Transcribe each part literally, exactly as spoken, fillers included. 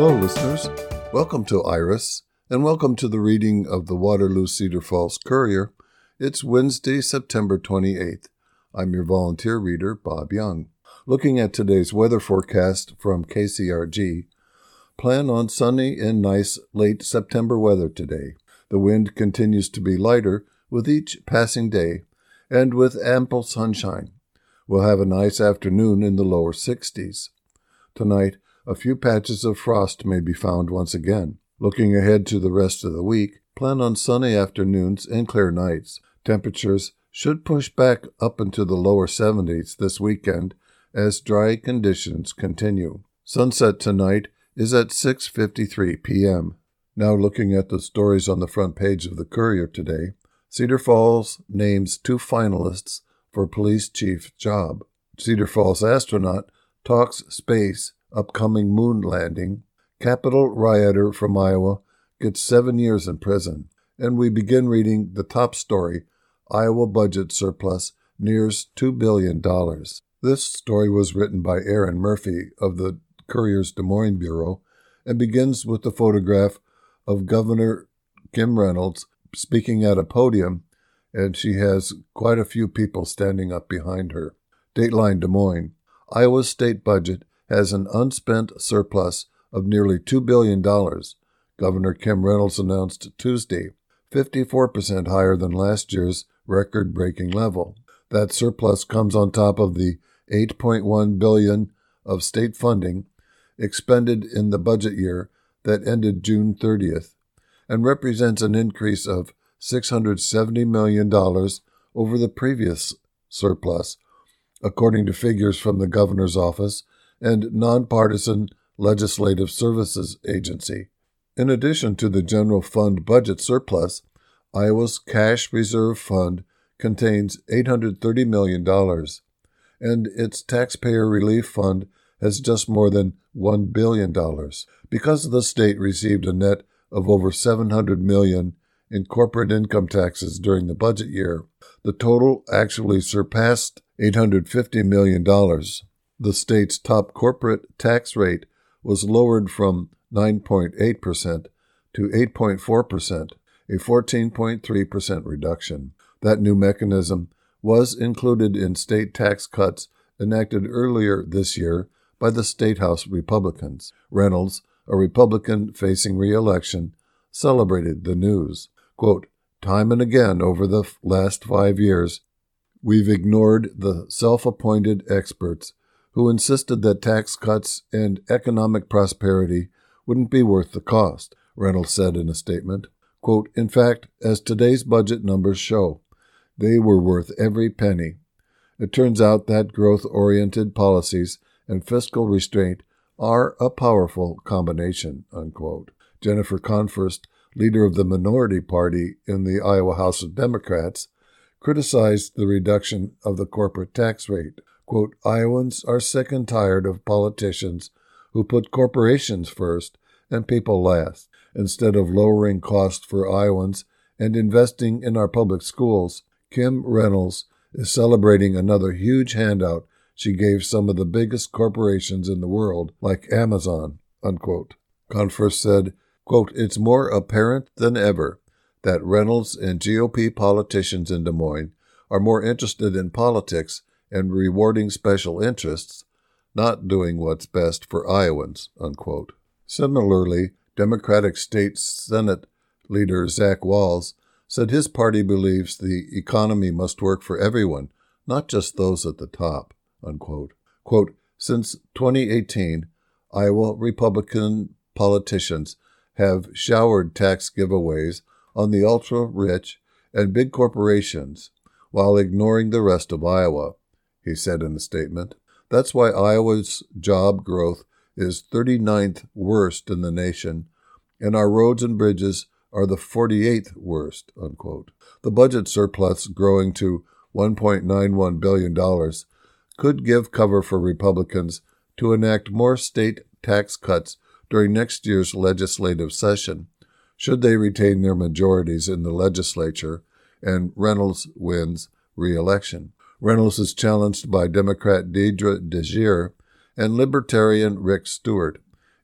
Hello, listeners. Welcome to Iris, and welcome to the reading of the Waterloo Cedar Falls Courier. It's Wednesday, September twenty-eighth. I'm your volunteer reader, Bob Young. Looking at today's weather forecast from K C R G, plan on sunny and nice late September weather today. The wind continues to be lighter with each passing day, and with ample sunshine. We'll have a nice afternoon in the lower sixties. Tonight, a few patches of frost may be found once again. Looking ahead to the rest of the week, plan on sunny afternoons and clear nights. Temperatures should push back up into the lower seventies this weekend as dry conditions continue. Sunset tonight is at six fifty-three p.m. Now looking at the stories on the front page of the Courier today, Cedar Falls names two finalists for police chief job. Cedar Falls astronaut talks space, upcoming moon landing. Capitol rioter from Iowa gets seven years in prison. And we begin reading the top story, Iowa budget surplus nears two billion dollars. This story was written by Aaron Murphy of the Courier's Des Moines Bureau and begins with the photograph of Governor Kim Reynolds speaking at a podium, and she has quite a few people standing up behind her. Dateline Des Moines. Iowa's state budget has an unspent surplus of nearly two billion dollars, Governor Kim Reynolds announced Tuesday, fifty-four percent higher than last year's record-breaking level. That surplus comes on top of the eight point one billion dollars of state funding expended in the budget year that ended June thirtieth, and represents an increase of six hundred seventy million dollars over the previous surplus, according to figures from the governor's office and nonpartisan Legislative Services Agency. In addition to the general fund budget surplus, Iowa's cash reserve fund contains eight hundred thirty million dollars, and its taxpayer relief fund has just more than one billion dollars. Because the state received a net of over seven hundred million dollars in corporate income taxes during the budget year, the total actually surpassed eight hundred fifty million dollars. The state's top corporate tax rate was lowered from nine point eight percent to eight point four percent, a fourteen point three percent reduction. That new mechanism was included in state tax cuts enacted earlier this year by the State House Republicans. Reynolds, a Republican facing re-election, celebrated the news. Quote, "Time and again over the last five years, we've ignored the self-appointed experts who insisted that tax cuts and economic prosperity wouldn't be worth the cost," Reynolds said in a statement. Quote, "In fact, as today's budget numbers show, they were worth every penny. It turns out that growth-oriented policies and fiscal restraint are a powerful combination," unquote. Jennifer Confirst, leader of the minority party in the Iowa House of Democrats, criticized the reduction of the corporate tax rate. Quote, "Iowans are sick and tired of politicians who put corporations first and people last. Instead of lowering costs for Iowans and investing in our public schools, Kim Reynolds is celebrating another huge handout she gave some of the biggest corporations in the world, like Amazon," unquote. Confirst said, quote, "It's more apparent than ever that Reynolds and G O P politicians in Des Moines are more interested in politics and rewarding special interests, not doing what's best for Iowans," unquote. Similarly, Democratic State Senate leader Zach Wahls said his party believes the economy must work for everyone, not just those at the top, unquote. Quote, "Since twenty eighteen, Iowa Republican politicians have showered tax giveaways on the ultra-rich and big corporations while ignoring the rest of Iowa," he said in a statement. "That's why Iowa's job growth is thirty-ninth worst in the nation, and our roads and bridges are the forty-eighth worst," unquote. The budget surplus growing to one point nine one billion dollars could give cover for Republicans to enact more state tax cuts during next year's legislative session, should they retain their majorities in the legislature and Reynolds wins re-election. Reynolds is challenged by Democrat Deidre DeJear and Libertarian Rick Stewart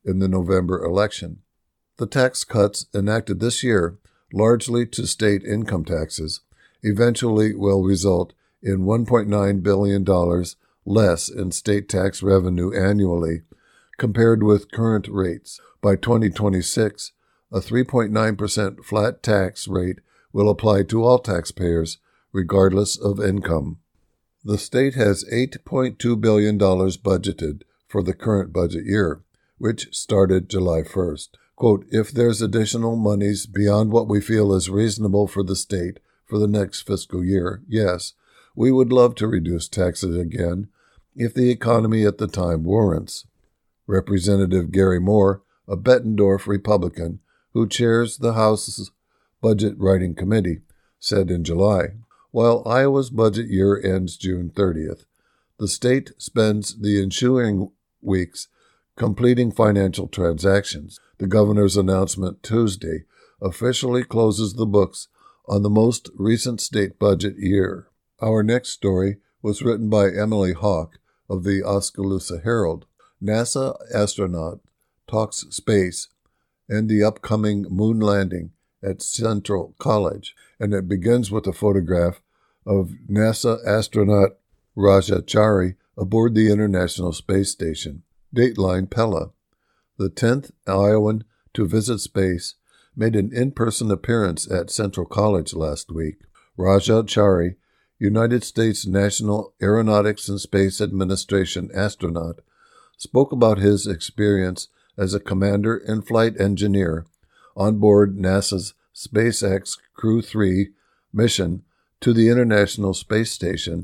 in the November election. The tax cuts enacted this year, largely to state income taxes, eventually will result in one point nine billion dollars less in state tax revenue annually compared with current rates. By twenty twenty-six, a three point nine percent flat tax rate will apply to all taxpayers, regardless of income. The state has eight point two billion dollars budgeted for the current budget year, which started July first. Quote, if there's additional monies beyond what we feel is reasonable for the state for the next fiscal year, yes, we would love to reduce taxes again if the economy at the time warrants. Representative Gary Moore, a Bettendorf Republican who chairs the House's Budget Writing Committee, said in July, while Iowa's budget year ends June thirtieth, the state spends the ensuing weeks completing financial transactions. The governor's announcement Tuesday officially closes the books on the most recent state budget year. Our next story was written by Emily Hawk of the Oskaloosa Herald. NASA astronaut talks space and the upcoming moon landing at Central College, and it begins with a photograph of NASA astronaut Raja Chari aboard the International Space Station. Dateline Pella, the tenth Iowan to visit space, made an in-person appearance at Central College last week. Raja Chari, United States National Aeronautics and Space Administration astronaut, spoke about his experience as a commander and flight engineer on board NASA's SpaceX Crew three mission to the International Space Station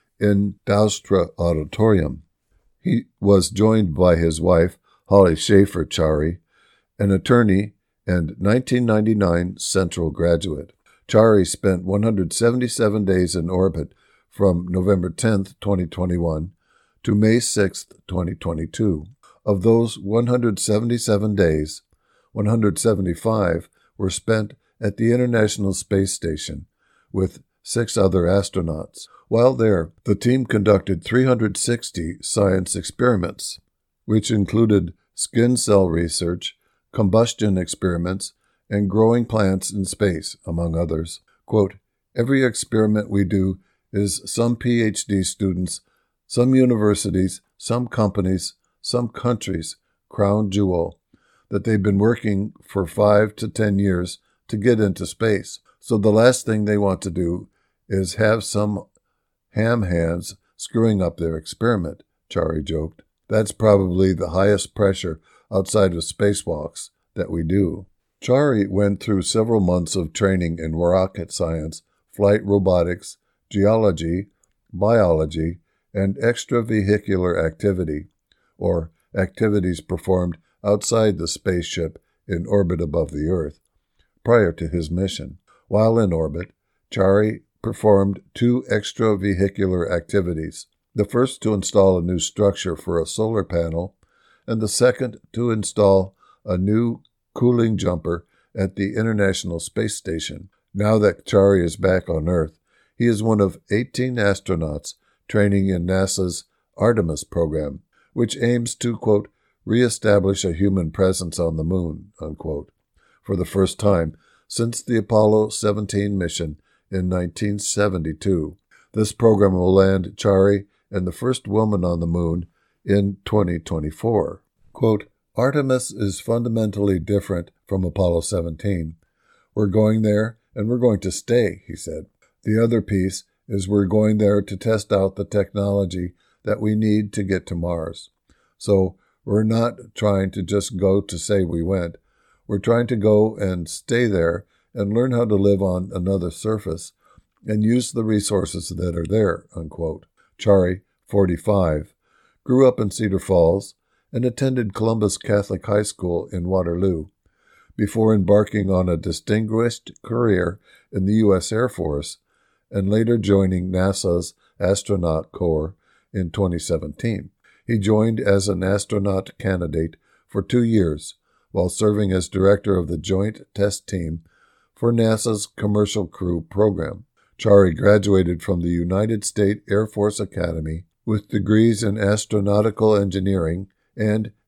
in Doudstra Auditorium. He was joined by his wife, Holly Schaefer Chari, an attorney and nineteen ninety-nine Central graduate. Chari spent one hundred seventy-seven days in orbit from November tenth, twenty twenty-one to May sixth, twenty twenty-two. Of those one hundred seventy-seven days, one hundred seventy-five were spent at the International Space Station with six other astronauts. While there, the team conducted three hundred sixty science experiments, which included skin cell research, combustion experiments, and growing plants in space, among others. Quote, every experiment we do is some P H D students, some universities, some companies, some countries' crown jewel that they've been working for five to ten years to get into space. So the last thing they want to do is have some ham hands screwing up their experiment, Chari joked. That's probably the highest pressure outside of spacewalks that we do. Chari went through several months of training in rocket science, flight robotics, geology, biology, and extravehicular activity, or activities performed outside the spaceship in orbit above the Earth, prior to his mission. While in orbit, Chari performed two extravehicular activities, the first to install a new structure for a solar panel, and the second to install a new cooling jumper at the International Space Station. Now that Chari is back on Earth, he is one of eighteen astronauts training in NASA's Artemis program, which aims to, quote, reestablish a human presence on the moon, unquote, for the first time since the Apollo seventeen mission in nineteen seventy-two. This program will land Chari and the first woman on the moon in twenty twenty-four. Quote, Artemis is fundamentally different from Apollo seventeen. We're going there and we're going to stay, he said. The other piece is we're going there to test out the technology that we need to get to Mars. So we're not trying to just go to say we went. We're trying to go and stay there and learn how to live on another surface and use the resources that are there, unquote. Chari, forty-five, grew up in Cedar Falls and attended Columbus Catholic High School in Waterloo before embarking on a distinguished career in the U S Air Force and later joining NASA's Astronaut Corps in twenty seventeen. He joined as an astronaut candidate for two years while serving as director of the Joint Test Team for NASA's Commercial Crew program. Chari graduated from the United States Air Force Academy with degrees in astronautical engineering and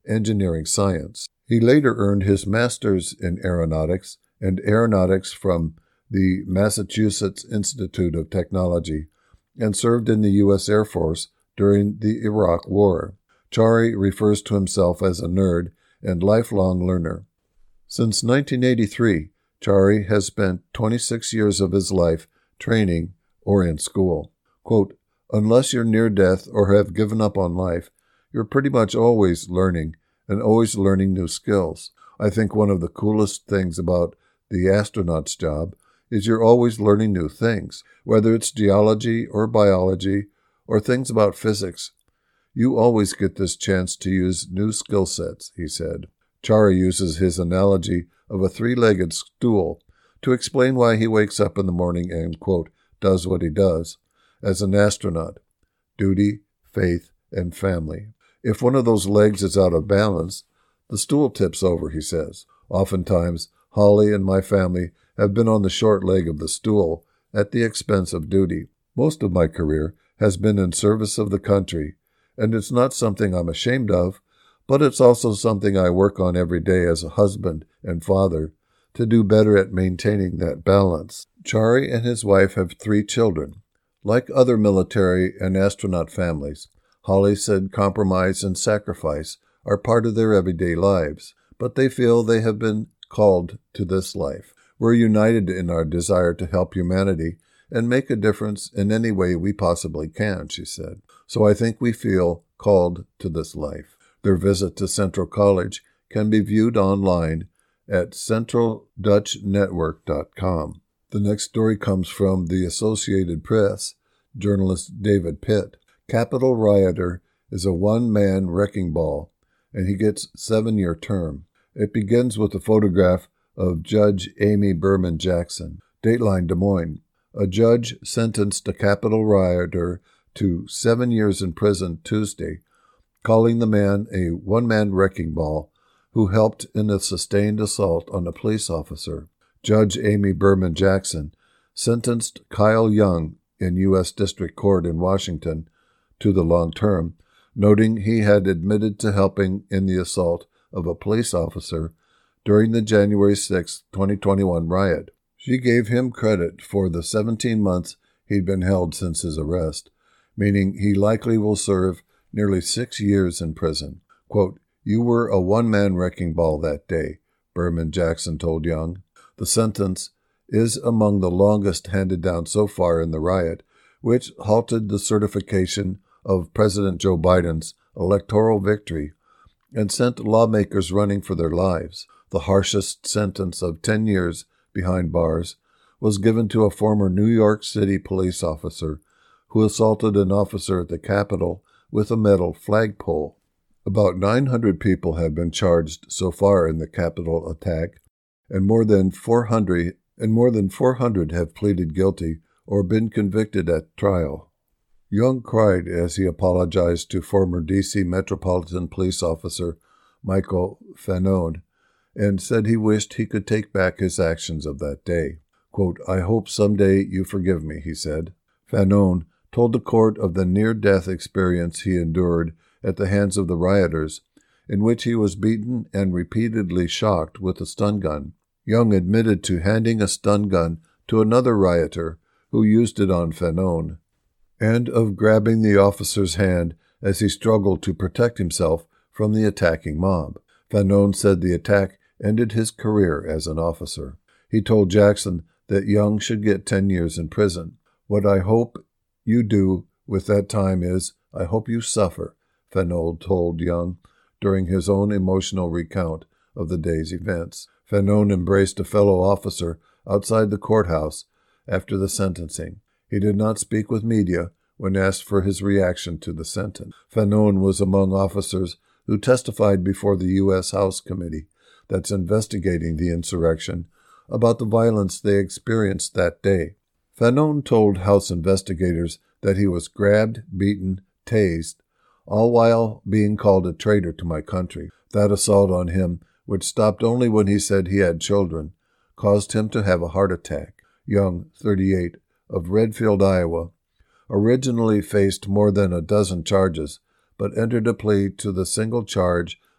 engineering science. He later earned his master's in aeronautics and aeronautics from the Massachusetts Institute of Technology and served in the U S Air Force during the Iraq War. Chari refers to himself as a nerd and lifelong learner. Since nineteen eighty-three, Chari has spent twenty-six years of his life training or in school. Quote, unless you're near death or have given up on life, you're pretty much always learning and always learning new skills. I think one of the coolest things about the astronaut's job is you're always learning new things, whether it's geology or biology or things about physics. You always get this chance to use new skill sets, he said. Chari uses his analogy of a three-legged stool to explain why he wakes up in the morning and, quote, does what he does as an astronaut: duty, faith, and family. If one of those legs is out of balance, the stool tips over, he says. Oftentimes, Holly and my family have been on the short leg of the stool at the expense of duty. Most of my career has been in service of the country, and it's not something I'm ashamed of, but it's also something I work on every day as a husband and father to do better at maintaining that balance. Chari and his wife have three children. Like other military and astronaut families, Holly said compromise and sacrifice are part of their everyday lives, but they feel they have been called to this life. We're united in our desire to help humanity and make a difference in any way we possibly can, she said. So I think we feel called to this life. Their visit to Central College can be viewed online at central dutch network dot com. The next story comes from the Associated Press, journalist David Pitt. Capitol rioter is a one-man wrecking ball, and he gets seven-year term. It begins with a photograph of Judge Amy Berman Jackson. Dateline Des Moines. A judge sentenced a Capitol rioter to seven years in prison Tuesday, calling the man a one-man wrecking ball who helped in a sustained assault on a police officer. Judge Amy Berman Jackson sentenced Kyle Young in U S District Court in Washington to the long term, noting he had admitted to helping in the assault of a police officer during the January sixth, twenty twenty-one riot. She gave him credit for the seventeen months he'd been held since his arrest, meaning he likely will serve nearly six years in prison. Quote, you were a one-man wrecking ball that day, Berman Jackson told Young. The sentence is among the longest handed down so far in the riot, which halted the certification of President Joe Biden's electoral victory and sent lawmakers running for their lives. The harshest sentence of ten years behind bars was given to a former New York City police officer who assaulted an officer at the Capitol with a metal flagpole. About nine hundred people have been charged so far in the Capitol attack, and more than four hundred and more than four hundred have pleaded guilty or been convicted at trial. Young cried as he apologized to former D C Metropolitan Police Officer Michael Fanone and said he wished he could take back his actions of that day. Quote, I hope someday you forgive me, he said. Fanone told the court of the near-death experience he endured at the hands of the rioters, in which he was beaten and repeatedly shocked with a stun gun. Young admitted to handing a stun gun to another rioter who used it on Fanone, and of grabbing the officer's hand as he struggled to protect himself from the attacking mob. Fanone said the attack ended his career as an officer. He told Jackson that Young should get ten years in prison. What I hope you do with that time is, I hope you suffer, Fanone told Young during his own emotional recount of the day's events. Fanone embraced a fellow officer outside the courthouse after the sentencing. He did not speak with media when asked for his reaction to the sentence. Fanone was among officers who testified before the U S House Committee that's investigating the insurrection about the violence they experienced that day. Fanone told House investigators that he was grabbed, beaten, tased, all while being called a traitor to my country. That assault on him, which stopped only when he said he had children, caused him to have a heart attack. Young, thirty-eight, of Redfield, Iowa, originally faced more than a dozen charges, but entered a plea to the single charge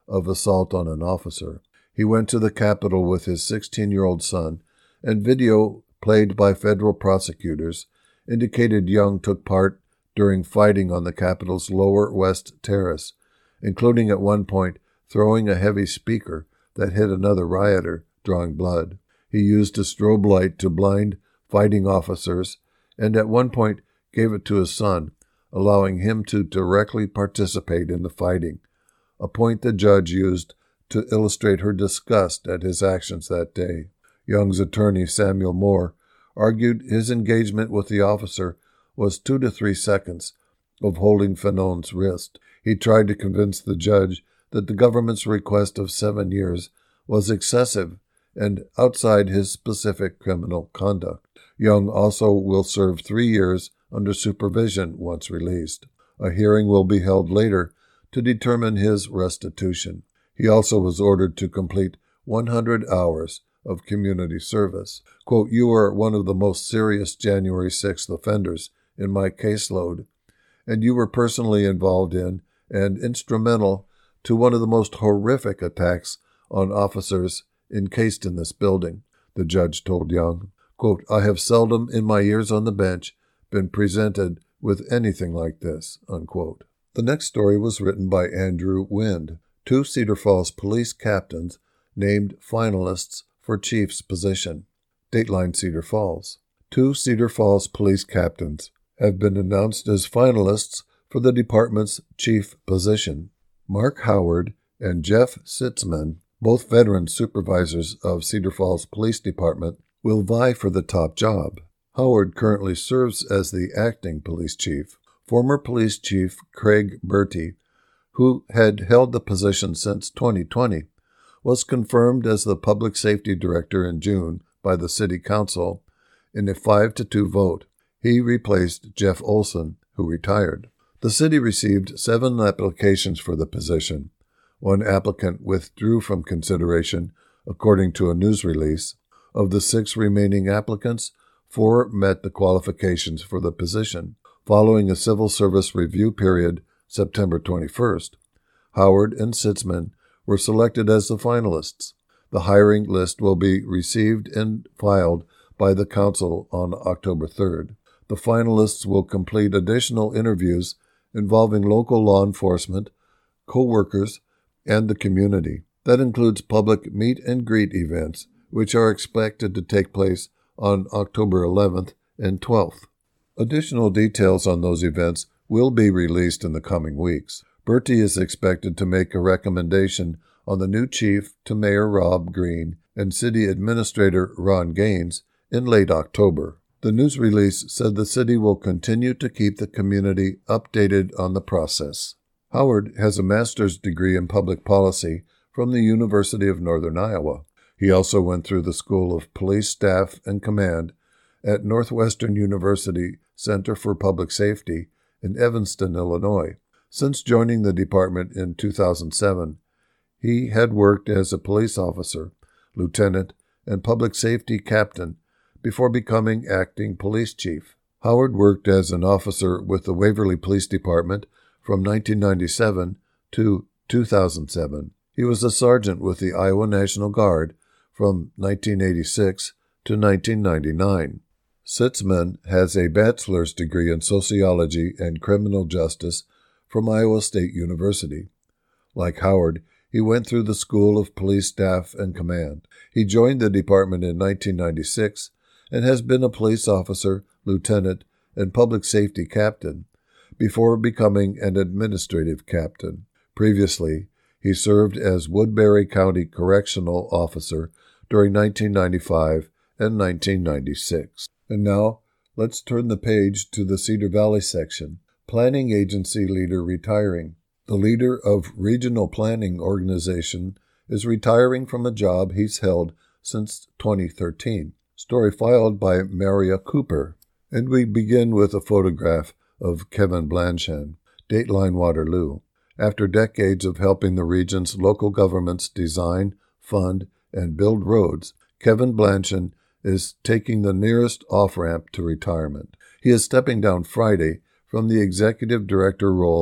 of assault on an officer. He went to the Capitol with his sixteen-year-old son, and video played by federal prosecutors indicated Young took part during fighting on the Capitol's lower west terrace, including at one point throwing a heavy speaker that hit another rioter, drawing blood. He used a strobe light to blind fighting officers, and at one point gave it to his son, allowing him to directly participate in the fighting, a point the judge used to illustrate her disgust at his actions that day. Young's attorney, Samuel Moore, argued his engagement with the officer was two to three seconds of holding Fanon's wrist. He tried to convince the judge that the government's request of seven years was excessive and outside his specific criminal conduct. Young also will serve three years under supervision once released. A hearing will be held later to determine his restitution. He also was ordered to complete one hundred hours of community service. Quote, "You are one of the most serious January sixth offenders in my caseload, and you were personally involved in and instrumental to one of the most horrific attacks on officers encased in this building," the judge told Young. Quote, "I have seldom in my years on the bench been presented with anything like this," unquote. The next story was written by Andrew Wind. Two Cedar Falls police captains named finalists for chief's position. Dateline Cedar Falls. Two Cedar Falls police captains have been announced as finalists for the department's chief position. Mark Howard and Jeff Sitzman, both veteran supervisors of Cedar Falls Police Department, will vie for the top job. Howard currently serves as the acting police chief. Former police chief Craig Bertie, who had held the position since twenty twenty, was confirmed as the public safety director in June by the city council in a five to two vote. He replaced Jeff Olson, who retired. The city received seven applications for the position. One applicant withdrew from consideration, according to a news release. Of the six remaining applicants, four met the qualifications for the position. Following a civil service review period, September twenty-first, Howard and Sitzman were selected as the finalists. The hiring list will be received and filed by the council on October third. The finalists will complete additional interviews involving local law enforcement, co-workers, and the community. That includes public meet and greet events, which are expected to take place on October eleventh and twelfth. Additional details on those events will be released in the coming weeks. Bertie is expected to make a recommendation on the new chief to Mayor Rob Green and City Administrator Ron Gaines in late October. The news release said the city will continue to keep the community updated on the process. Howard has a master's degree in public policy from the University of Northern Iowa. He also went through the School of Police Staff and Command at Northwestern University Center for Public Safety in Evanston, Illinois. Since joining the department in two thousand seven, he had worked as a police officer, lieutenant, and public safety captain before becoming acting police chief. Howard worked as an officer with the Waverly Police Department from nineteen ninety-seven to two thousand seven. He was a sergeant with the Iowa National Guard from nineteen eighty-six to nineteen ninety-nine. Sitzman has a bachelor's degree in sociology and criminal justice from Iowa State University. Like Howard, he went through the School of Police Staff and Command. He joined the department in nineteen ninety-six and has been a police officer, lieutenant, and public safety captain before becoming an administrative captain. Previously, he served as Woodbury County Correctional Officer during nineteen ninety-five and nineteen ninety-six. And now, let's turn the page to the Cedar Valley section. Planning agency leader retiring. The leader of Regional Planning Organization is retiring from a job he's held since twenty thirteen. Story filed by Maria Cooper. And we begin with a photograph of Kevin Blanchan, Dateline Waterloo. After decades of helping the region's local governments design, fund, and build roads, Kevin Blanchan is taking the nearest off-ramp to retirement. He is stepping down Friday from the executive director role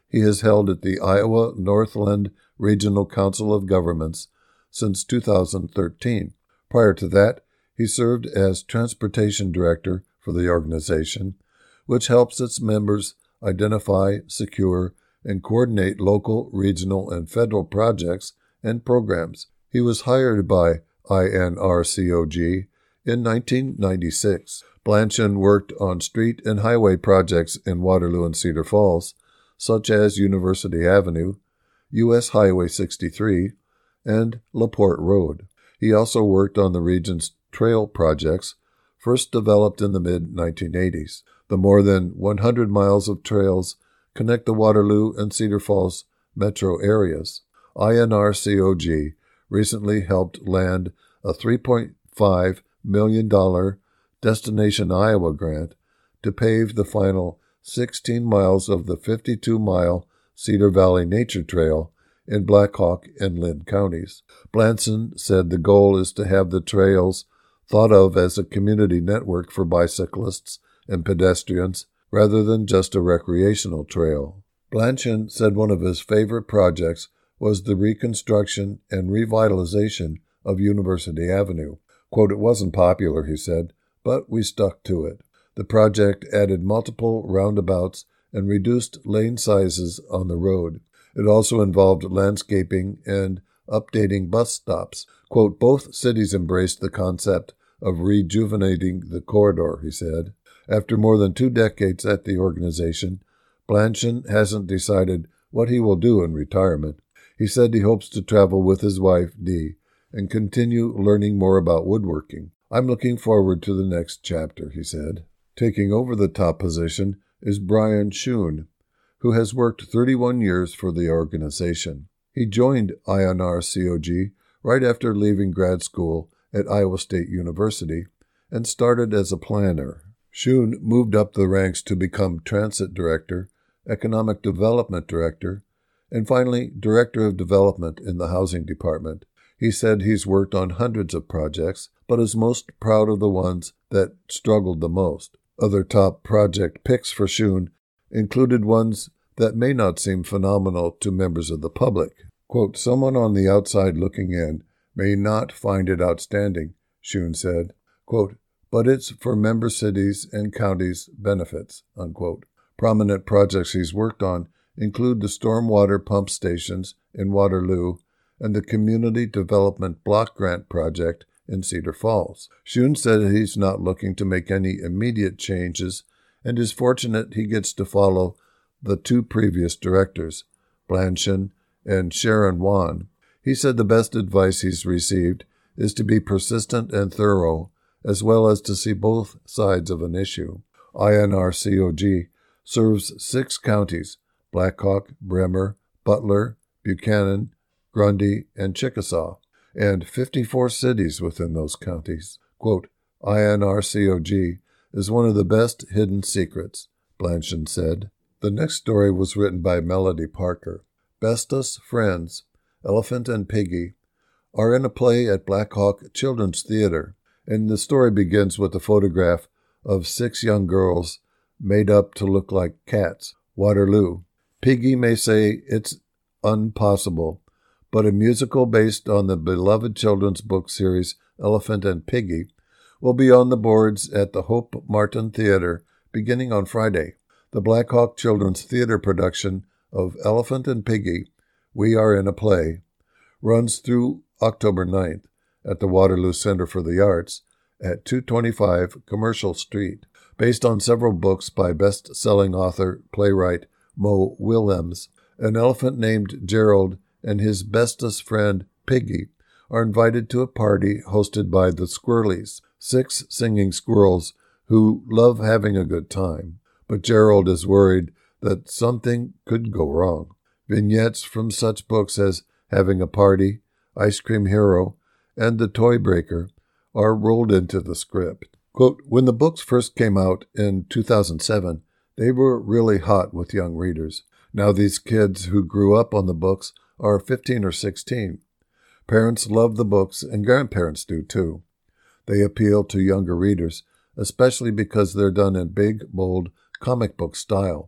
he has held at the Iowa Northland Regional Council of Governments since two thousand thirteen. Prior to that, he served as Transportation Director for the organization, which helps its members identify, secure, and coordinate local, regional, and federal projects and programs. He was hired by I N R C O G in nineteen ninety-six. Blanchard worked on street and highway projects in Waterloo and Cedar Falls, such as University Avenue, U S Highway sixty-three, and LaPorte Road. He also worked on the region's trail projects, first developed in the mid nineteen eighties. The more than one hundred miles of trails connect the Waterloo and Cedar Falls metro areas. I N R C O G recently helped land a three point five million dollars Destination Iowa grant to pave the final sixteen miles of the fifty-two mile Cedar Valley Nature Trail in Black Hawk and Lynn counties. Blanson said the goal is to have the trails thought of as a community network for bicyclists and pedestrians rather than just a recreational trail. Blanchard said one of his favorite projects was the reconstruction and revitalization of University Avenue. Quote, "It wasn't popular," he said, "but we stuck to it." The project added multiple roundabouts and reduced lane sizes on the road. It also involved landscaping and updating bus stops. Quote, "Both cities embraced the concept of rejuvenating the corridor," he said. After more than two decades at the organization, Blanchard hasn't decided what he will do in retirement. He said he hopes to travel with his wife, Dee, and continue learning more about woodworking. "I'm looking forward to the next chapter," he said. Taking over the top position is Brian Schoen, who has worked thirty-one years for the organization. He joined I N R C O G right after leaving grad school at Iowa State University and started as a planner. Schoen moved up the ranks to become Transit Director, Economic Development Director, and finally Director of Development in the Housing Department. He said he's worked on hundreds of projects, but is most proud of the ones that struggled the most. Other top project picks for Schoen included ones that may not seem phenomenal to members of the public. Quote, "Someone on the outside looking in may not find it outstanding," Schoen said. Quote, "But it's for member cities and counties' benefits," unquote. Prominent projects he's worked on include the stormwater pump stations in Waterloo and the Community Development Block Grant Project in Cedar Falls. Schoen said he's not looking to make any immediate changes and is fortunate he gets to follow the two previous directors, Blanchard and Sharon Wan. He said the best advice he's received is to be persistent and thorough, as well as to see both sides of an issue. I N R C O G serves six counties, Black Hawk, Bremer, Butler, Buchanan, Grundy, and Chickasaw, and fifty-four cities within those counties. Quote, "I N R C O G is one of the best hidden secrets," Blanchard said. The next story was written by Melody Parker. Bestest Friends, Elephant and Piggy, are in a play at Black Hawk Children's Theater, and the story begins with a photograph of six young girls made up to look like cats. Waterloo. Piggy may say it's impossible, but a musical based on the beloved children's book series Elephant and Piggy will be on the boards at the Hope Martin Theater beginning on Friday. The Black Hawk Children's Theater production of Elephant and Piggy, We Are in a Play, runs through October ninth at the Waterloo Center for the Arts at two twenty-five Commercial Street. Based on several books by best-selling author, playwright Mo Willems, an elephant named Gerald and his bestest friend, Piggy, are invited to a party hosted by the Squirrelies, six singing squirrels who love having a good time. But Gerald is worried that something could go wrong. Vignettes from such books as Having a Party, Ice Cream Hero, and The Toy Breaker are rolled into the script. Quote, "When the books first came out in two thousand seven, they were really hot with young readers. Now these kids who grew up on the books are fifteen or sixteen. Parents love the books, and grandparents do too. They appeal to younger readers, especially because they're done in big, bold, comic book style.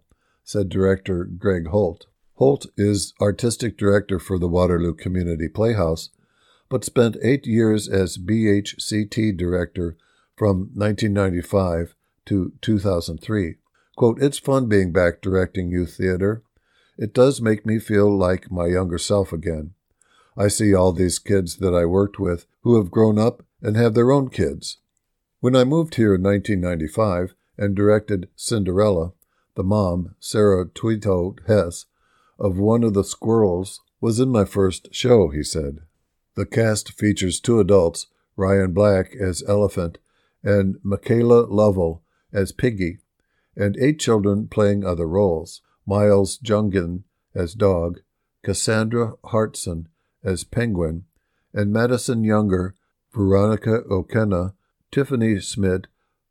said director Greg Holt. Holt is artistic director for the Waterloo Community Playhouse, but spent eight years as B H C T director from nineteen ninety-five to two thousand three. Quote, "It's fun being back directing youth theater. It does make me feel like my younger self again. I see all these kids that I worked with who have grown up and have their own kids. When I moved here in nineteen ninety-five and directed Cinderella, the mom, Sarah Tweetoe Hess, of One of the Squirrels, was in my first show," he said. The cast features two adults, Ryan Black as Elephant and Michaela Lovell as Piggy, and eight children playing other roles: Miles Jungen as Dog, Cassandra Hartson as Penguin, and Madison Younger, Veronica O'Kenna, Tiffany Smith,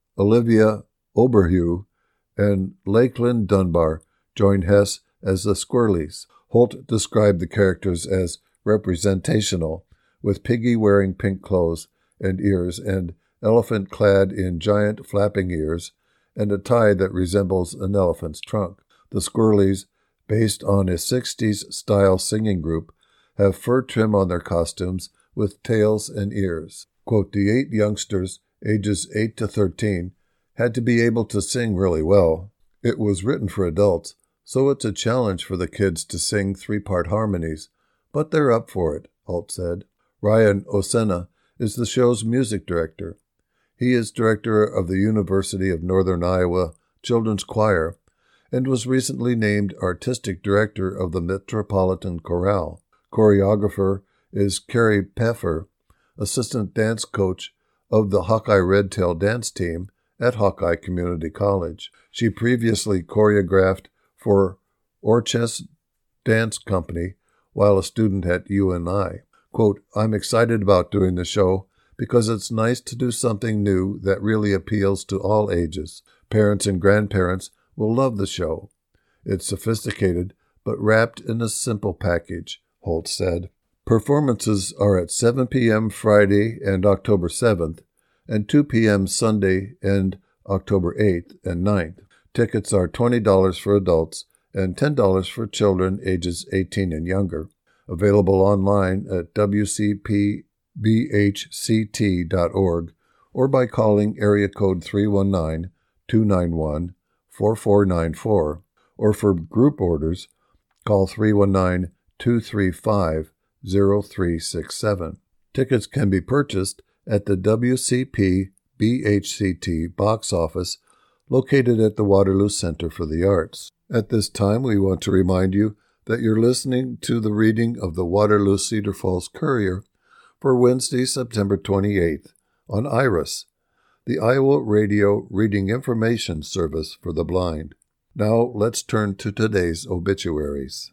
Olivia Oberhue, and Lakeland Dunbar joined Hess as the Squirrelies. Holt described the characters as representational, with Piggy wearing pink clothes and ears and Elephant clad in giant flapping ears and a tie that resembles an elephant's trunk. The Squirrelies, based on a sixties-style singing group, have fur trim on their costumes with tails and ears. Quote, "The eight youngsters, ages eight to thirteen, had to be able to sing really well. It was written for adults, so it's a challenge for the kids to sing three-part harmonies, but they're up for it," Holt said. Ryan Osena is the show's music director. He is director of the University of Northern Iowa Children's Choir and was recently named artistic director of the Metropolitan Chorale. Choreographer is Carrie Peffer, assistant dance coach of the Hawkeye Redtail dance team at Hawkeye Community College. She previously choreographed for Orchess Dance Company while a student at U N I. Quote, "I'm excited about doing the show because it's nice to do something new that really appeals to all ages. Parents and grandparents will love the show. It's sophisticated, but wrapped in a simple package," Holt said. Performances are at seven p.m. Friday and October seventh, and two p.m. Sunday and October eighth and ninth. Tickets are twenty dollars for adults and ten dollars for children ages eighteen and younger. Available online at w c p b h c t dot org or by calling area code three one nine, two nine one, four four nine four, or for group orders, call three one nine, two three five, zero three six seven. Tickets can be purchased at the W C P B H C T box office located at the Waterloo Center for the Arts. At this time, we want to remind you that you're listening to the reading of the Waterloo Cedar Falls Courier for Wednesday, September twenty-eighth on IRIS, the Iowa Radio Reading Information Service for the Blind. Now let's turn to today's obituaries.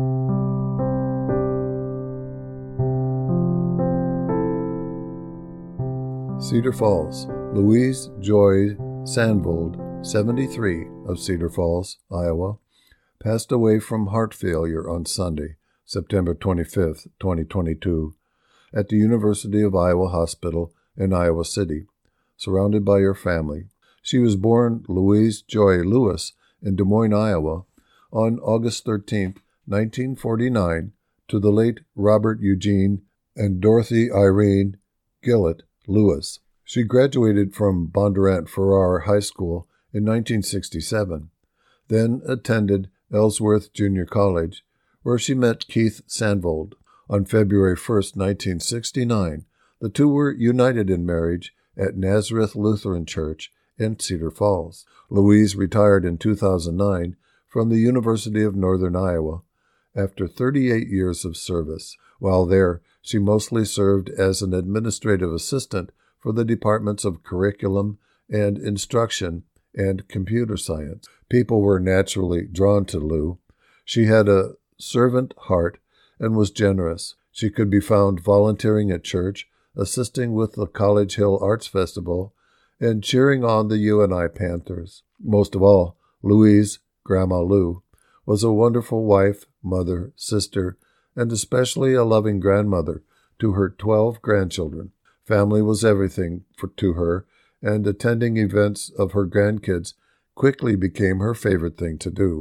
Cedar Falls. Louise Joy Sandvold, seventy-three, of Cedar Falls, Iowa, passed away from heart failure on Sunday, September twenty-fifth, twenty twenty-two, at the University of Iowa Hospital in Iowa City, surrounded by her family. She was born Louise Joy Lewis in Des Moines, Iowa, on August thirteenth, nineteen forty-nine, to the late Robert Eugene and Dorothy Irene Gillett Lewis. She graduated from Bondurant Farrar High School in nineteen sixty-seven, then attended Ellsworth Junior College, where she met Keith Sandvold. On February first, nineteen sixty-nine, the two were united in marriage at Nazareth Lutheran Church in Cedar Falls. Louise retired in two thousand nine from the University of Northern Iowa after thirty-eight years of service. While there, she mostly served as an administrative assistant for the departments of curriculum and instruction and computer science. People were naturally drawn to Lou. She had a servant heart and was generous. She could be found volunteering at church, assisting with the College Hill Arts Festival, and cheering on the U N I Panthers. Most of all, Louise, Grandma Lou, was a wonderful wife, mother, sister, and especially a loving grandmother to her twelve grandchildren. Family was everything for, to her, and attending events of her grandkids quickly became her favorite thing to do.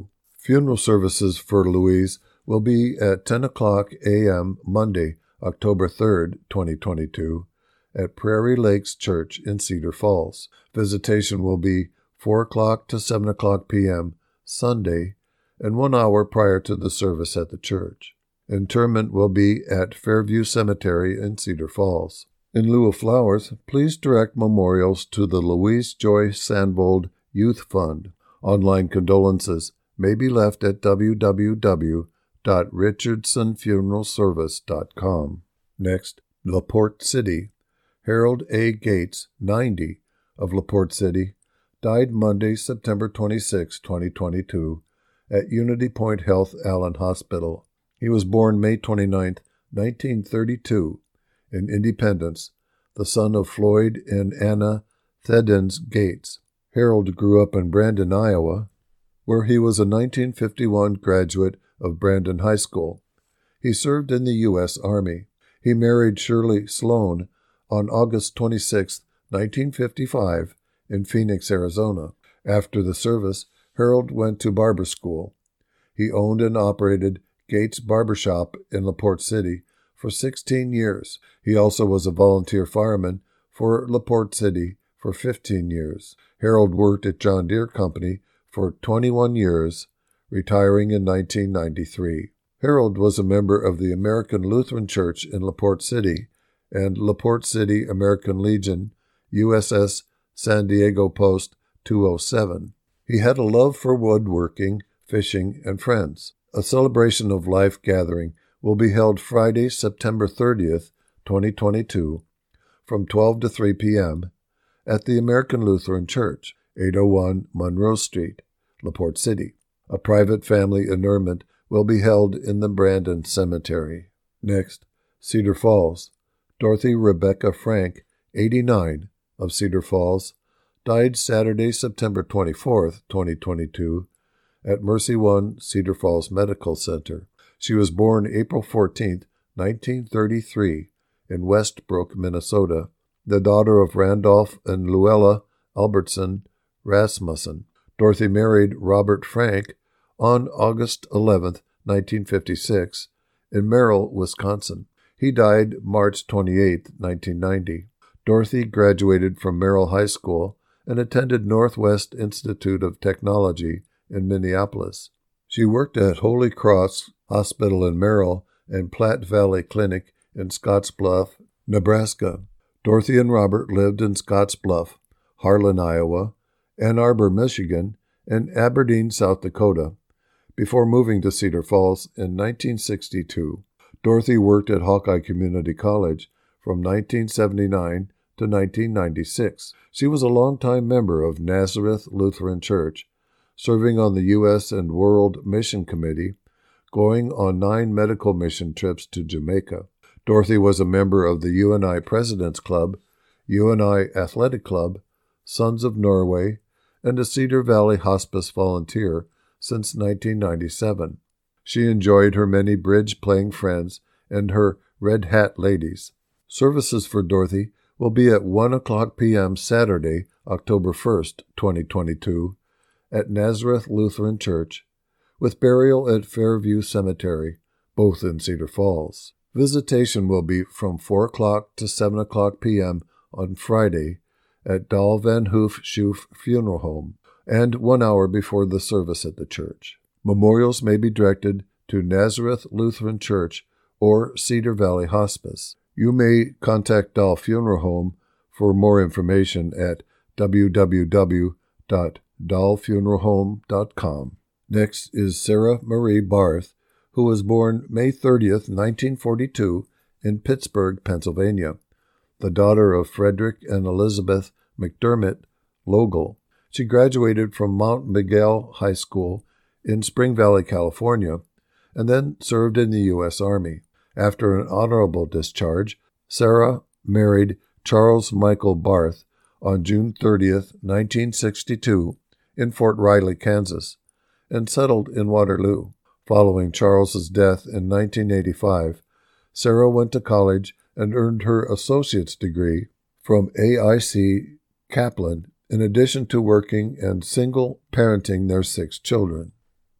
Funeral services for Louise will be at ten o'clock a.m. Monday, October third, twenty twenty-two, at Prairie Lakes Church in Cedar Falls. Visitation will be four o'clock to seven o'clock p.m. Sunday, and one hour prior to the service at the church. Interment will be at Fairview Cemetery in Cedar Falls. In lieu of flowers, please direct memorials to the Louise Joy Sandvold Youth Fund. Online condolences may be left at w w w dot richardson funeral service dot com. Next, LaPorte City. Harold A. Gates, ninety, of LaPorte City, died Monday, September twenty-sixth, twenty twenty-two, at Unity Point Health Allen Hospital. He was born May twenty-ninth, nineteen thirty-two, in Independence, the son of Floyd and Anna Thedens Gates. Harold grew up in Brandon, Iowa, where he was a nineteen fifty-one graduate of Brandon High School. He served in the U S Army. He married Shirley Sloan on August twenty-sixth, nineteen fifty-five, in Phoenix, Arizona. After the service, Harold went to barber school. He owned and operated Gates Barbershop in LaPorte City for sixteen years. He also was a volunteer fireman for LaPorte City for fifteen years. Harold worked at John Deere Company for twenty-one years, retiring in nineteen ninety-three. Harold was a member of the American Lutheran Church in LaPorte City and LaPorte City American Legion, U S S San Diego Post two oh seven. He had a love for woodworking, fishing, and friends. A celebration of life gathering will be held Friday, September thirtieth, twenty twenty-two, from twelve to three p.m. at the American Lutheran Church, eight oh one Monroe Street, LaPorte City. A private family interment will be held in the Brandon Cemetery. Next, Cedar Falls. Dorothy Rebecca Frank, eighty-nine, of Cedar Falls, died Saturday, September twenty-fourth, twenty twenty-two, at Mercy One Cedar Falls Medical Center. She was born April fourteenth, nineteen thirty-three, in Westbrook, Minnesota, the daughter of Randolph and Luella Albertson Rasmussen. Dorothy married Robert Frank on August eleventh, nineteen fifty-six, in Merrill, Wisconsin. He died March twenty-eighth, nineteen ninety. Dorothy graduated from Merrill High School and attended Northwest Institute of Technology in Minneapolis. She worked at Holy Cross Hospital in Merrill and Platte Valley Clinic in Scottsbluff, Nebraska. Dorothy and Robert lived in Scottsbluff, Harlan, Iowa, Ann Arbor, Michigan, and Aberdeen, South Dakota, before moving to Cedar Falls in nineteen sixty-two. Dorothy worked at Hawkeye Community College from nineteen seventy-nine to nineteen ninety-six. She was a longtime member of Nazareth Lutheran Church, serving on the U S and World Mission Committee, going on nine medical mission trips to Jamaica. Dorothy was a member of the U N I President's Club, U N I Athletic Club, Sons of Norway, and a Cedar Valley Hospice volunteer since nineteen ninety-seven. She enjoyed her many bridge-playing friends and her Red Hat ladies. Services for Dorothy will be at one o'clock p.m. Saturday, October first, twenty twenty-two, at Nazareth Lutheran Church, with burial at Fairview Cemetery, both in Cedar Falls. Visitation will be from four o'clock to seven o'clock p.m. on Friday at Dahl Van Hoof Schoof Funeral Home, and one hour before the service at the church. Memorials may be directed to Nazareth Lutheran Church or Cedar Valley Hospice. You may contact Dahl Funeral Home for more information at w w w dot dahl funeral home dot com. Next is Sarah Marie Barth, who was born May thirtieth, nineteen forty-two, in Pittsburgh, Pennsylvania, the daughter of Frederick and Elizabeth McDermott Logel. She graduated from Mount Miguel High School in Spring Valley, California, and then served in the U S Army. After an honorable discharge, Sarah married Charles Michael Barth on June thirtieth, nineteen sixty-two, in Fort Riley, Kansas, and settled in Waterloo. Following Charles's death in nineteen eighty-five, Sarah went to college and earned her associate's degree from A I C Kaplan, in addition to working and single parenting their six children.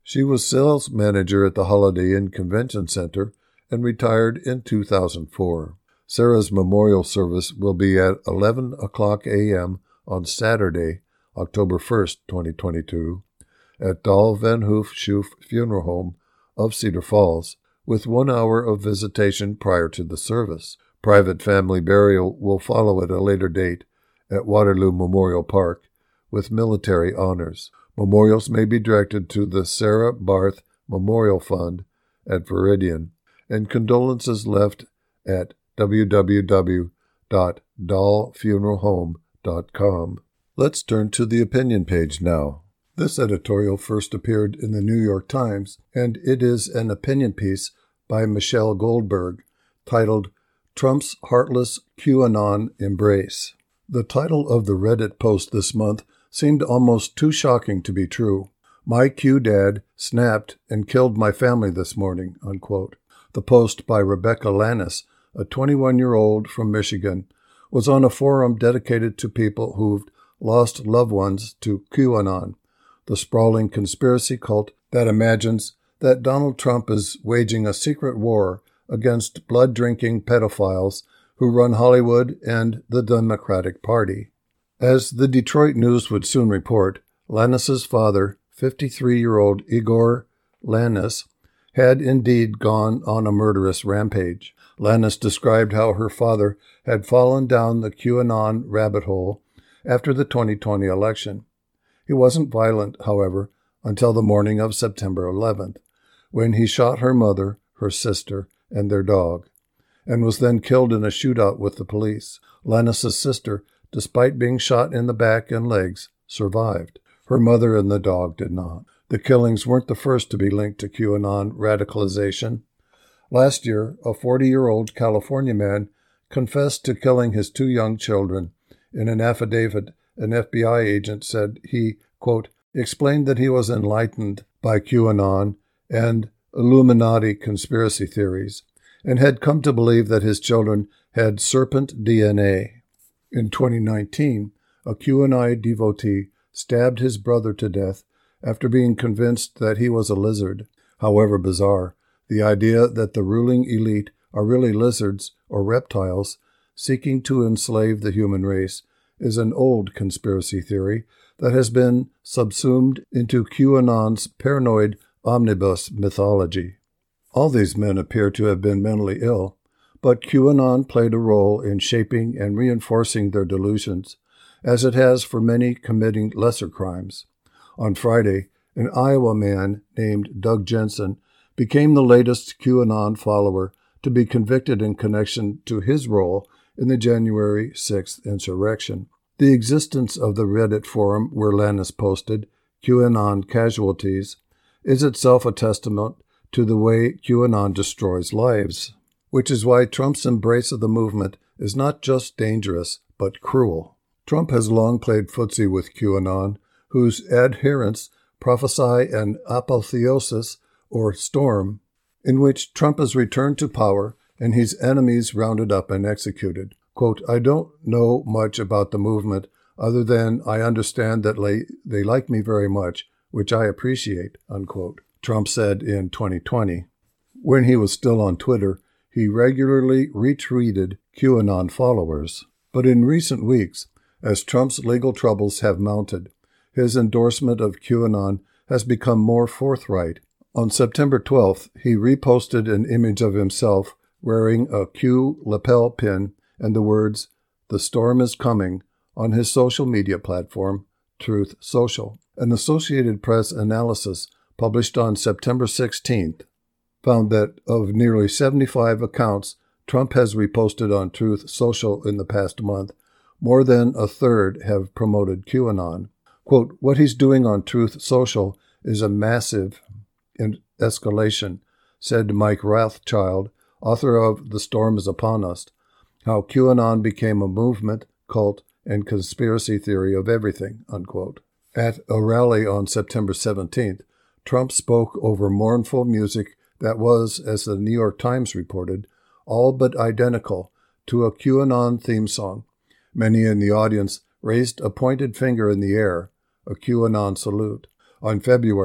She was sales manager at the Holiday Inn Convention Center and retired in two thousand four. Sarah's memorial service will be at eleven o'clock a.m. on Saturday, October first, twenty twenty-two, at Dahl Van Hoof Schoof Funeral Home of Cedar Falls, with one hour of visitation prior to the service. Private family burial will follow at a later date at Waterloo Memorial Park with military honors. Memorials may be directed to the Sarah Barth Memorial Fund at Veridian, and condolences left at w w w dot dahl funeral home dot com. Let's turn to the opinion page now. This editorial first appeared in the New York Times, and it is an opinion piece by Michelle Goldberg titled Trump's Heartless QAnon Embrace. The title of the Reddit post this month seemed almost too shocking to be true. My Q-dad snapped and killed my family this morning, unquote. The post by Rebecca Lannis, a twenty-one-year-old from Michigan, was on a forum dedicated to people who've lost loved ones to QAnon, the sprawling conspiracy cult that imagines that Donald Trump is waging a secret war against blood-drinking pedophiles who run Hollywood and the Democratic Party. As the Detroit News would soon report, Lannis's father, fifty-three-year-old Igor Lannis, had indeed gone on a murderous rampage. Lannis described how her father had fallen down the QAnon rabbit hole after the twenty twenty election. He wasn't violent, however, until the morning of September eleventh, when he shot her mother, her sister, and their dog, and was then killed in a shootout with the police. Lannis's sister, despite being shot in the back and legs, survived. Her mother and the dog did not. The killings weren't the first to be linked to QAnon radicalization. Last year, a forty-year-old California man confessed to killing his two young children. In an affidavit, an F B I agent said he, quote, explained that he was enlightened by QAnon and Illuminati conspiracy theories, and had come to believe that his children had serpent D N A. In twenty nineteen, a QAnon devotee stabbed his brother to death after being convinced that he was a lizard. However bizarre, the idea that the ruling elite are really lizards or reptiles seeking to enslave the human race is an old conspiracy theory that has been subsumed into QAnon's paranoid omnibus mythology. All these men appear to have been mentally ill, but QAnon played a role in shaping and reinforcing their delusions, as it has for many committing lesser crimes. On Friday, an Iowa man named Doug Jensen became the latest QAnon follower to be convicted in connection to his role in the January sixth insurrection. The existence of the Reddit forum where Lannis posted QAnon casualties is itself a testament to the way QAnon destroys lives, which is why Trump's embrace of the movement is not just dangerous, but cruel. Trump has long played footsie with QAnon, whose adherents prophesy an apotheosis or storm in which Trump is returned to power and his enemies rounded up and executed. Quote, I don't know much about the movement other than I understand that they, they like me very much, which I appreciate, unquote, Trump said in twenty twenty. When he was still on Twitter, he regularly retweeted QAnon followers. But in recent weeks, as Trump's legal troubles have mounted, his endorsement of QAnon has become more forthright. On September twelfth, he reposted an image of himself wearing a Q lapel pin and the words, "The storm is coming," on his social media platform, Truth Social. An Associated Press analysis published on September sixteenth found that of nearly seventy-five accounts Trump has reposted on Truth Social in the past month, more than a third have promoted QAnon. Quote, what he's doing on Truth Social is a massive escalation, said Mike Rothschild, author of The Storm is Upon Us, How QAnon Became a Movement, Cult, and Conspiracy Theory of Everything, unquote. At a rally on September seventeenth, Trump spoke over mournful music that was, as the New York Times reported, all but identical to a QAnon theme song. Many in the audience raised a pointed finger in the air, a QAnon salute. On February,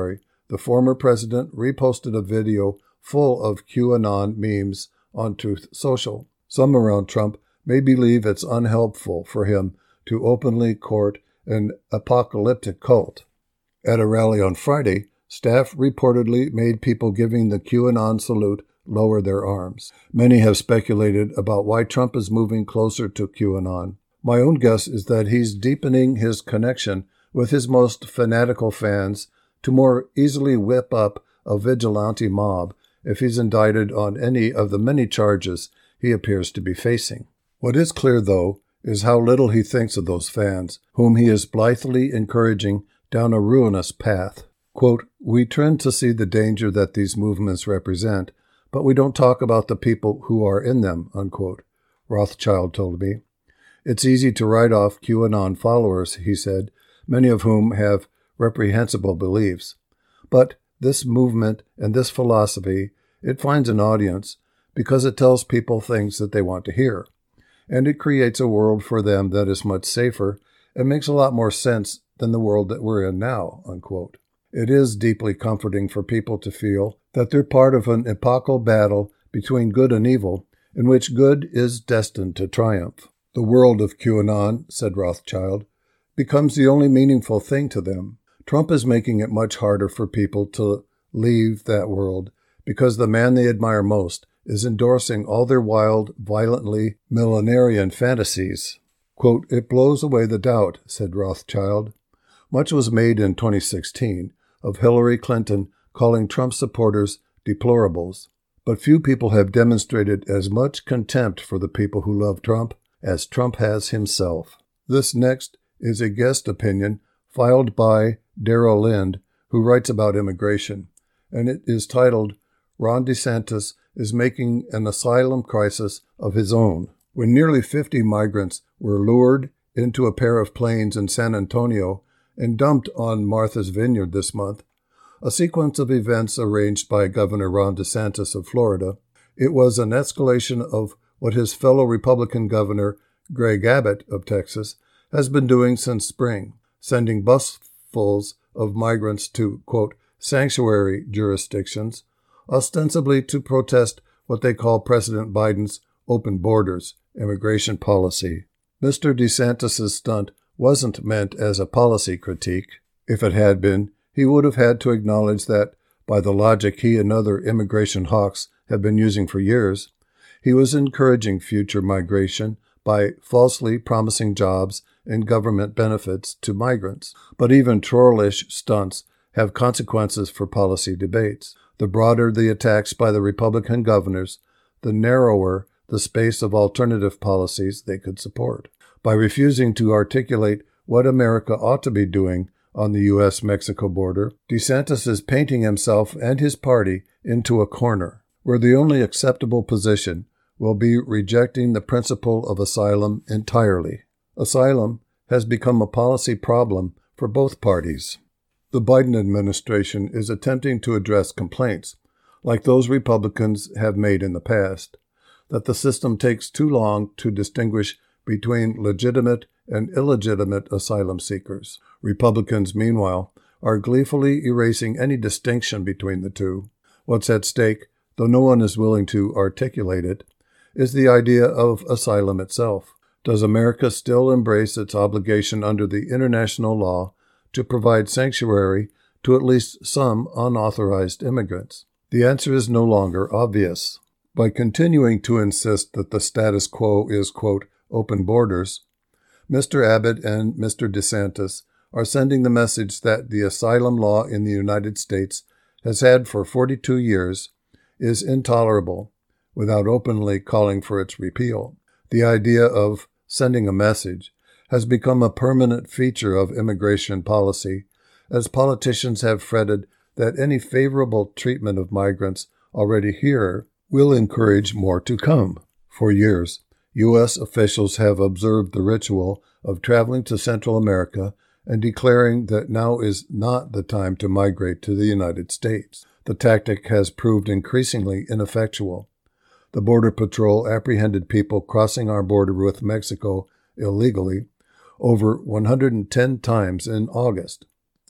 the former president reposted a video full of QAnon memes on Truth Social. Some around Trump may believe it's unhelpful for him to openly court an apocalyptic cult. At a rally on Friday, staff reportedly made people giving the QAnon salute lower their arms. Many have speculated about why Trump is moving closer to QAnon. My own guess is that he's deepening his connection with his most fanatical fans to more easily whip up a vigilante mob if he's indicted on any of the many charges he appears to be facing. What is clear, though, is how little he thinks of those fans, whom he is blithely encouraging down a ruinous path. Quote, "We trend to see the danger that these movements represent, but we don't talk about the people who are in them," unquote, Rothschild told me. "It's easy to write off QAnon followers," he said, "many of whom have reprehensible beliefs. But this movement and this philosophy, it finds an audience because it tells people things that they want to hear. And it creates a world for them that is much safer and makes a lot more sense than the world that we're in now," unquote. It is deeply comforting for people to feel that they're part of an epochal battle between good and evil, in which good is destined to triumph. "The world of QAnon," said Rothschild, "becomes the only meaningful thing to them. Trump is making it much harder for people to leave that world because the man they admire most is endorsing all their wild, violently millenarian fantasies." Quote, "It blows away the doubt," said Rothschild. "Much was made in twenty sixteen of Hillary Clinton calling Trump supporters deplorables, but few people have demonstrated as much contempt for the people who love Trump as Trump has himself." This next is a guest opinion filed by Daryl Lind, who writes about immigration, and it is titled, "Ron DeSantis is making an asylum crisis of his own." When nearly fifty migrants were lured into a pair of planes in San Antonio and dumped on Martha's Vineyard this month, a sequence of events arranged by Governor Ron DeSantis of Florida, it was an escalation of what his fellow Republican Governor Greg Abbott of Texas has been doing since spring, sending busfuls of migrants to, quote, sanctuary jurisdictions, ostensibly to protest what they call President Biden's open borders immigration policy. Mister DeSantis' stunt wasn't meant as a policy critique. If it had been, he would have had to acknowledge that, by the logic he and other immigration hawks have been using for years, he was encouraging future migration by falsely promising jobs and government benefits to migrants. But even trollish stunts have consequences for policy debates. The broader the attacks by the Republican governors, the narrower the space of alternative policies they could support. By refusing to articulate what America ought to be doing on the U S Mexico border, DeSantis is painting himself and his party into a corner, where the only acceptable position will be rejecting the principle of asylum entirely. Asylum has become a policy problem for both parties. The Biden administration is attempting to address complaints, like those Republicans have made in the past, that the system takes too long to distinguish between legitimate and illegitimate asylum seekers. Republicans, meanwhile, are gleefully erasing any distinction between the two. What's at stake, though no one is willing to articulate it, is the idea of asylum itself. Does America still embrace its obligation under the international law to provide sanctuary to at least some unauthorized immigrants? The answer is no longer obvious. By continuing to insist that the status quo is, quote, open borders, Mister Abbott and Mister DeSantis are sending the message that the asylum law in the United States has had for forty-two years is intolerable, without openly calling for its repeal. The idea of sending a message has become a permanent feature of immigration policy, as politicians have fretted that any favorable treatment of migrants already here will encourage more to come. For years, U S officials have observed the ritual of traveling to Central America and declaring that now is not the time to migrate to the United States. The tactic has proved increasingly ineffectual. The Border Patrol apprehended people crossing our border with Mexico illegally over one hundred ten times in August.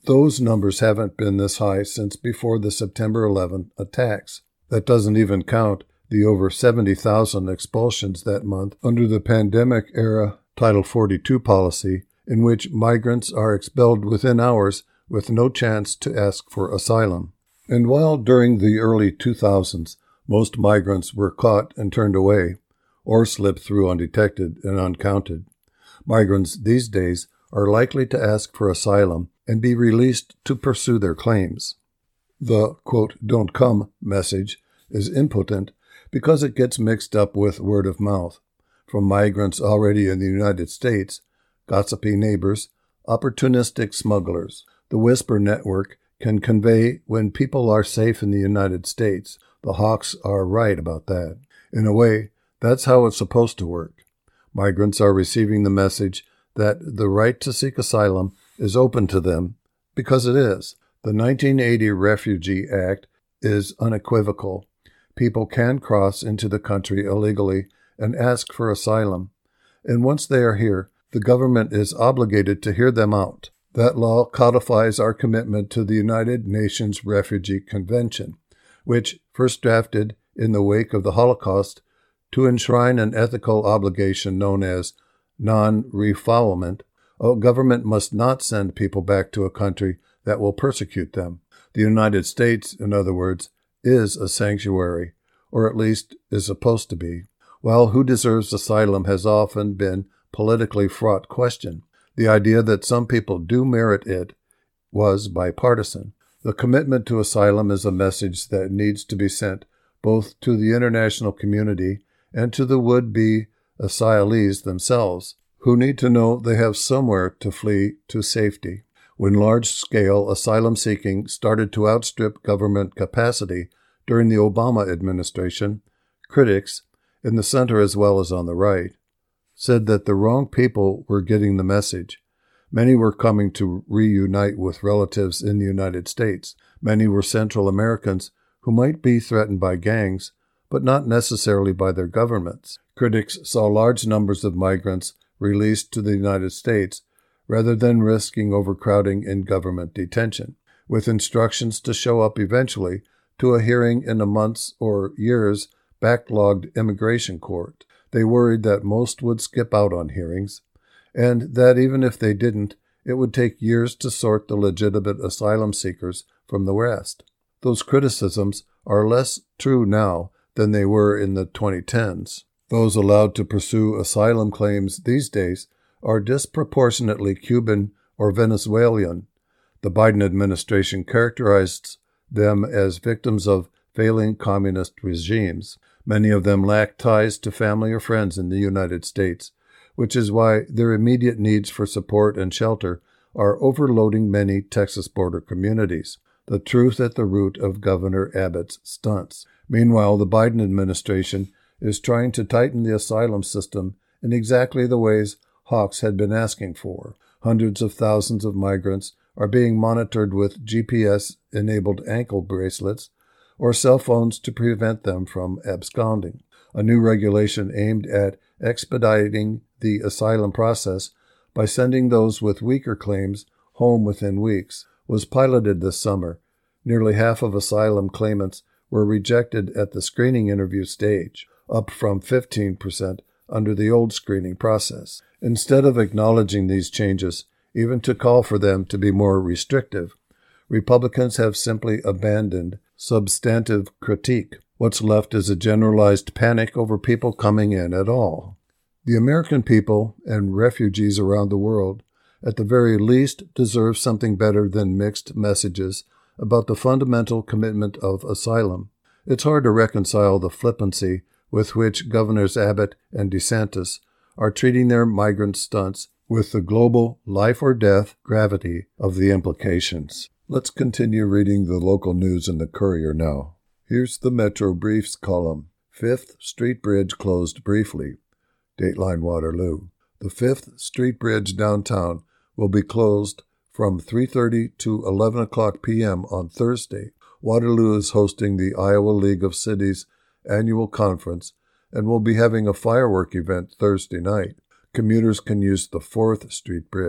those numbers haven't been this high since before the September eleventh attacks. That doesn't even count the over seventy thousand expulsions that month under the pandemic-era Title forty-two policy, in which migrants are expelled within hours with no chance to ask for asylum. And while during the early two thousands most migrants were caught and turned away, or slipped through undetected and uncounted, migrants these days are likely to ask for asylum and be released to pursue their claims. The, quote, "don't come" message is impotent because it gets mixed up with word of mouth from migrants already in the United States, gossipy neighbors, opportunistic smugglers. The whisper network can convey when people are safe in the United States. The hawks are right about that. In a way, that's how it's supposed to work. Migrants are receiving the message that the right to seek asylum is open to them, because it is. The nineteen eighty Refugee Act is unequivocal. People can cross into the country illegally and ask for asylum, and once they are here, the government is obligated to hear them out. That law codifies our commitment to the United Nations Refugee Convention, which, first drafted in the wake of the Holocaust to enshrine an ethical obligation known as non-refoulement. A government must not send people back to a country that will persecute them. The United States, in other words, is a sanctuary, or at least is supposed to be, while who deserves asylum has often been politically fraught question. The idea that some people do merit it was bipartisan. The commitment to asylum is a message that needs to be sent both to the international community and to the would-be asylees themselves, who need to know they have somewhere to flee to safety. When large-scale asylum seeking started to outstrip government capacity during the Obama administration, critics, in the center as well as on the right, said that the wrong people were getting the message. Many were coming to reunite with relatives in the United States. Many were Central Americans who might be threatened by gangs, but not necessarily by their governments. Critics saw large numbers of migrants released to the United States rather than risking overcrowding in government detention, with instructions to show up eventually to a hearing in a month's or years' backlogged immigration court. They worried that most would skip out on hearings, and that even if they didn't, it would take years to sort the legitimate asylum seekers from the rest. Those criticisms are less true now than they were in the twenty tens. Those allowed to pursue asylum claims these days are disproportionately Cuban or Venezuelan. The Biden administration characterized them as victims of failing communist regimes. Many of them lack ties to family or friends in the United States, which is why their immediate needs for support and shelter are overloading many Texas border communities. The truth at the root of Governor Abbott's stunts. Meanwhile, the Biden administration is trying to tighten the asylum system in exactly the ways hawks had been asking for. Hundreds of thousands of migrants are being monitored with G P S-enabled ankle bracelets or cell phones to prevent them from absconding. A new regulation aimed at expediting the asylum process by sending those with weaker claims home within weeks was piloted this summer. Nearly half of asylum claimants were rejected at the screening interview stage, up from fifteen percent under the old screening process. Instead of acknowledging these changes, even to call for them to be more restrictive, Republicans have simply abandoned substantive critique. What's left is a generalized panic over people coming in at all. The American people and refugees around the world, at the very least, deserve something better than mixed messages about the fundamental commitment of asylum. It's hard to reconcile the flippancy with which Governors Abbott and DeSantis are treating their migrant stunts with the global life-or-death gravity of the implications. Let's continue reading the local news in the Courier now. Here's the Metro Briefs column. Fifth Street Bridge closed briefly. Dateline Waterloo. The Fifth Street Bridge downtown will be closed from three thirty to eleven o'clock p.m. on Thursday. Waterloo is hosting the Iowa League of Cities annual conference and will be having a firework event Thursday night. Commuters can use the Fourth Street Bridge.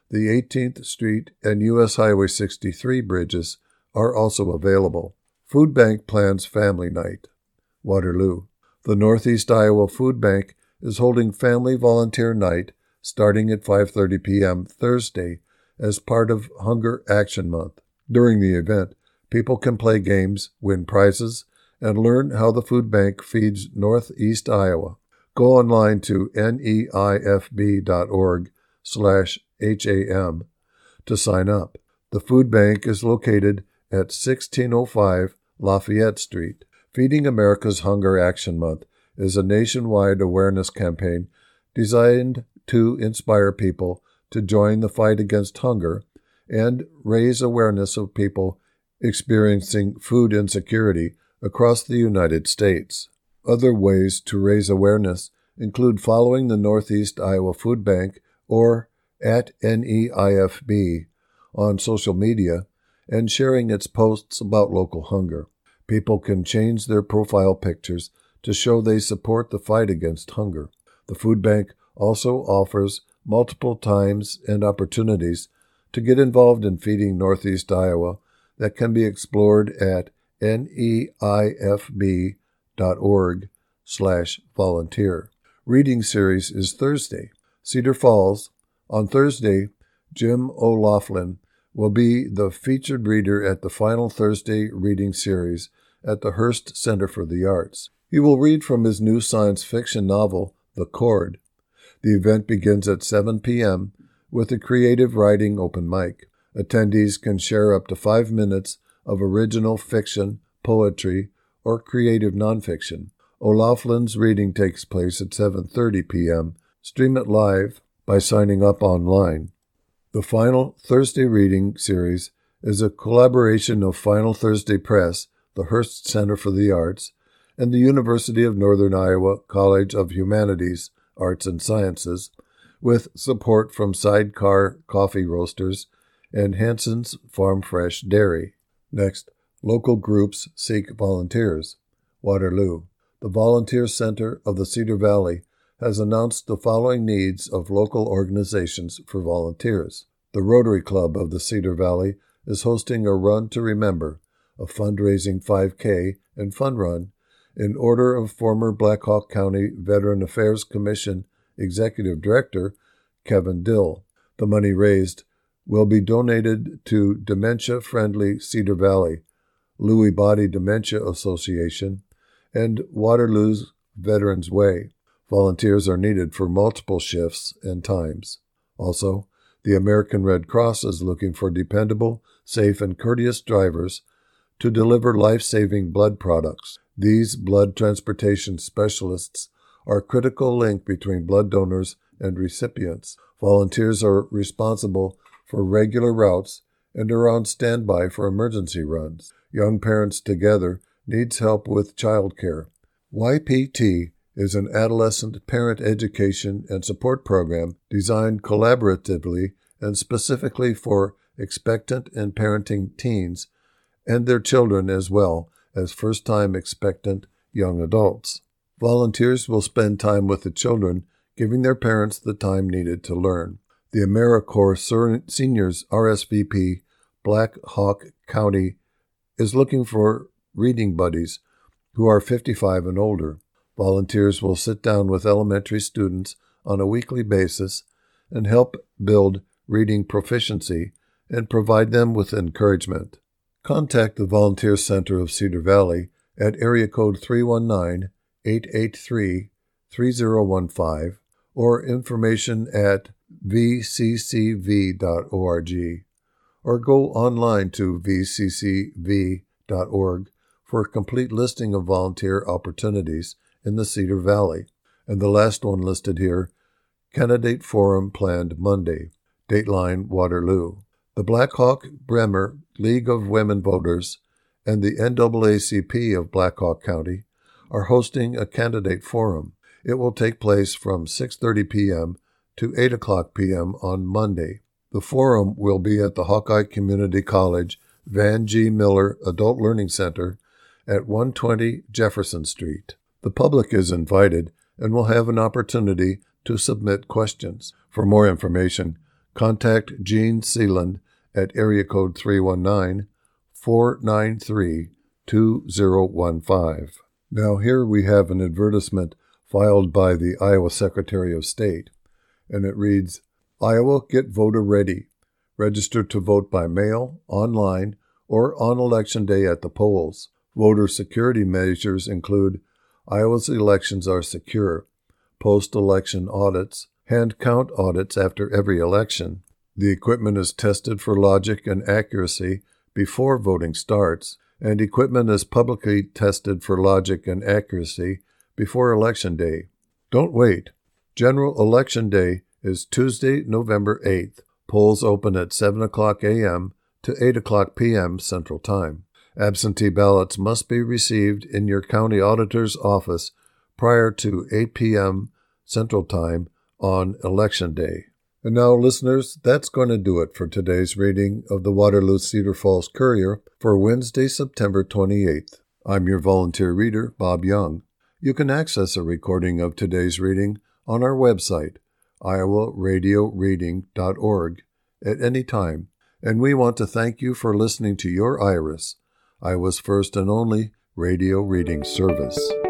The eighteenth Street and U S Highway sixty-three bridges are also available. Food Bank plans Family Night. Waterloo. The Northeast Iowa Food Bank is holding Family Volunteer Night starting at five thirty p.m. Thursday as part of Hunger Action Month. During the event, people can play games, win prizes, and learn how the food bank feeds Northeast Iowa. Go online to neifb.org slash HAM to sign up. The food bank is located at sixteen oh five Lafayette Street. Feeding America's Hunger Action Month is a nationwide awareness campaign designed to inspire people to join the fight against hunger and raise awareness of people experiencing food insecurity across the United States. Other ways to raise awareness include following the Northeast Iowa Food Bank or at N E I F B on social media and sharing its posts about local hunger. People can change their profile pictures to show they support the fight against hunger. The food bank also offers multiple times and opportunities to get involved in feeding Northeast Iowa that can be explored at neifb.org slash volunteer. Reading series is Thursday. Cedar Falls. On Thursday, Jim O'Laughlin will be the featured reader at the final Thursday reading series at the Hearst Center for the Arts. He will read from his new science fiction novel, The Cord. The event begins at seven p.m. with a creative writing open mic. Attendees can share up to five minutes of original fiction, poetry, or creative nonfiction. O'Loughlin's reading takes place at seven thirty p.m. Stream it live by signing up online. The Final Thursday Reading Series is a collaboration of Final Thursday Press, the Hearst Center for the Arts, and the University of Northern Iowa College of Humanities, Arts and Sciences, with support from Sidecar Coffee Roasters and Hanson's Farm Fresh Dairy. Next, local groups seek volunteers. Waterloo. The Volunteer Center of the Cedar Valley has announced the following needs of local organizations for volunteers. The Rotary Club of the Cedar Valley is hosting a Run to Remember, a fundraising five K and fun run, in order of former Black Hawk County Veteran Affairs Commission Executive Director Kevin Dill. The money raised will be donated to Dementia Friendly Cedar Valley, Lewy Body Dementia Association, and Waterloo's Veterans Way. Volunteers are needed for multiple shifts and times. Also, the American Red Cross is looking for dependable, safe, and courteous drivers to deliver life-saving blood products. These blood transportation specialists are a critical link between blood donors and recipients. Volunteers are responsible for regular routes and are on standby for emergency runs. Young Parents Together needs help with childcare. Y P T is an adolescent parent education and support program designed collaboratively and specifically for expectant and parenting teens and their children as well as first-time expectant young adults. Volunteers will spend time with the children, giving their parents the time needed to learn. The AmeriCorps Seniors R S V P Black Hawk County is looking for reading buddies who are fifty-five and older. Volunteers will sit down with elementary students on a weekly basis and help build reading proficiency and provide them with encouragement. Contact the Volunteer Center of Cedar Valley at area code three one nine, eight eight three, three zero one five or information at v c c v dot org or go online to v c c v dot org for a complete listing of volunteer opportunities in the Cedar Valley. And the last one listed here, Candidate Forum planned Monday. Dateline Waterloo. The Black Hawk Bremer League of Women Voters and the N double A C P of Black Hawk County are hosting a candidate forum. It will take place from six thirty p.m. to eight o'clock p.m. on Monday. The forum will be at the Hawkeye Community College Van G. Miller Adult Learning Center at one twenty Jefferson Street. The public is invited and will have an opportunity to submit questions. For more information, contact Gene Seeland at area code three one nine, four nine three, two zero one five. Now here we have an advertisement filed by the Iowa Secretary of State, and it reads, Iowa Get Voter Ready. Register to vote by mail, online, or on Election Day at the polls. Voter security measures include Iowa's elections are secure, post-election audits, hand count audits after every election. The equipment is tested for logic and accuracy before voting starts, and equipment is publicly tested for logic and accuracy before Election Day. Don't wait. General Election Day is Tuesday, November eighth. Polls open at seven o'clock a.m. to eight o'clock p.m. Central Time. Absentee ballots must be received in your county auditor's office prior to eight p.m. Central Time on Election Day. And now, listeners, that's going to do it for today's reading of the Waterloo Cedar Falls Courier for Wednesday, September twenty-eighth. I'm your volunteer reader, Bob Young. You can access a recording of today's reading on our website, iowa radio reading dot org, at any time, and we want to thank you for listening to your Iris, Iowa's first and only radio reading service.